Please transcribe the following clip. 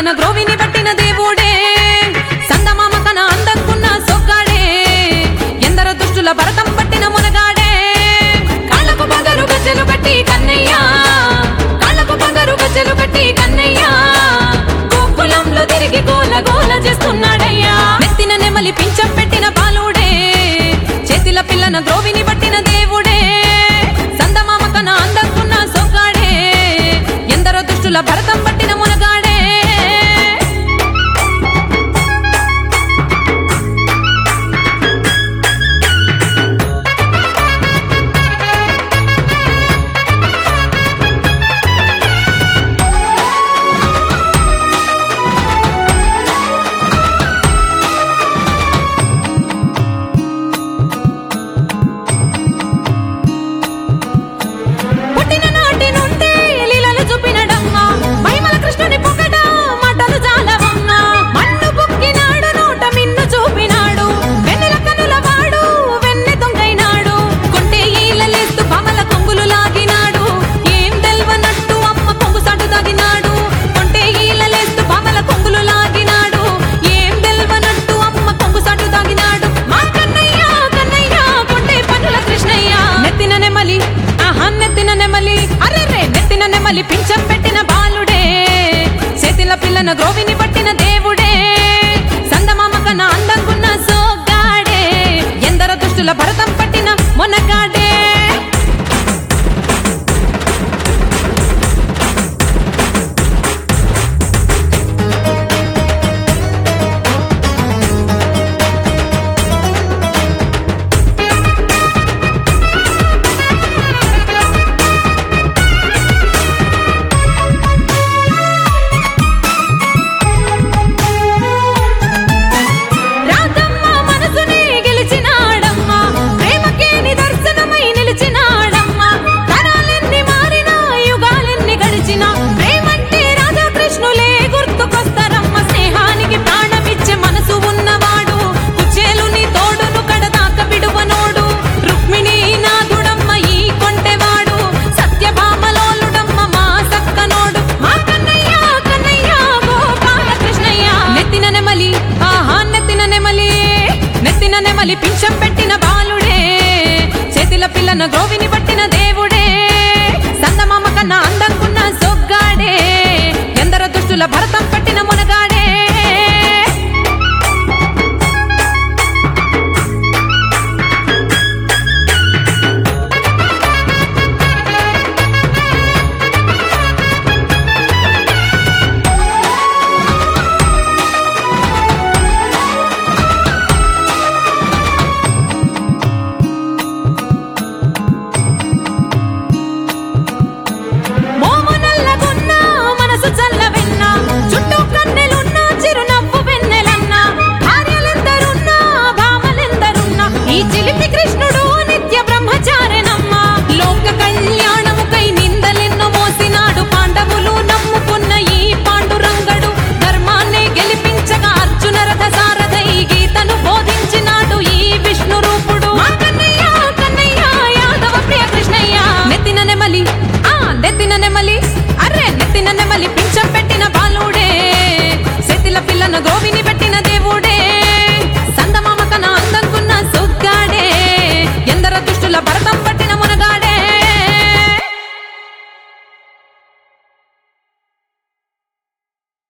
పిల్లన గ్రోవిని పట్టిన దేవుడే సందమామ కన అందంకున్న సొగ్గాడే ఎందరో దుష్టుల భరతం పట్టిన మునగాడే కాళ్ళకు బంగారు గజ్జెలు కట్టి కన్నయ్య కాళ్ళకు బంగారు గజ్జెలు కట్టి కన్నయ్య గోకులంలో తిరిగి గోల గోల చేస్తున్నాడయ్యా నెత్తిన నెమలి పింఛం పెట్టిన బాలుడే చేతిల పిల్లన గ్రోవిని పట్టిన దేవుడే సందమామ కన అందంకున్న సొగ్గాడే ఎందరో దుష్టుల భరతం పట్టిన మునగాడే నెమలి పింఛం పెట్టిన బాలుడే చేతిల పిల్లన గ్రోవిని పట్టిన దేవుడే సందమామ కన్న అందంగున్న సోగ్గాడే ఎందరో దుష్టుల భరతం పట్టిన మొనగాడే నెమలి పింఛం పెట్టిన బాలుడే చేతిల పిల్లన గ్రోవిని పట్టిన దేవుడే సందమామ కన్న అందంకున్న సొగ్గాడే ఎందరో దుష్టుల భరతం పట్టిన మునగాడే నెత్తిన నెమలి